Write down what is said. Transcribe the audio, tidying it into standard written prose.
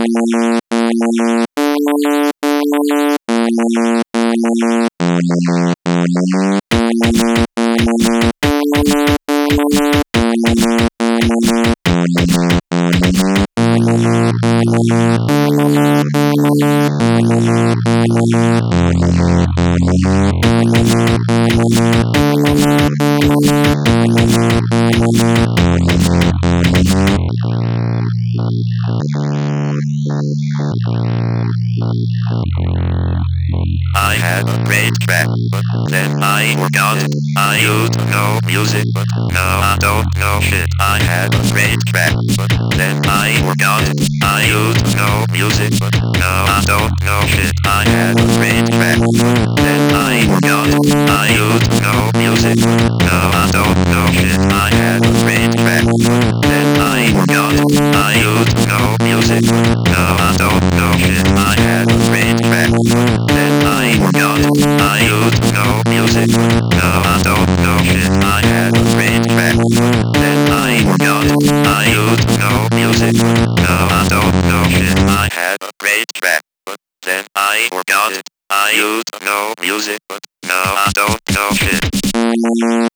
I had a great track, but then I forgot it. I used to know music, but now I don't know shit. I had a great track, but then I forgot it. I used to know music, but now I don't know shit. I had a great track, but then I forgot it. I used to know music, but now I don't know shit. I had a great track, but then I forgot it. I used to know music, but now I don't know shit. I had a great track, but then I forgot it. I used to know music, but now I don't know shit. I had a great track, but then I forgot it. I used to know music, but now I don't know shit. I had a great track, but then I forgot it. I used to know music, but now I don't know shit.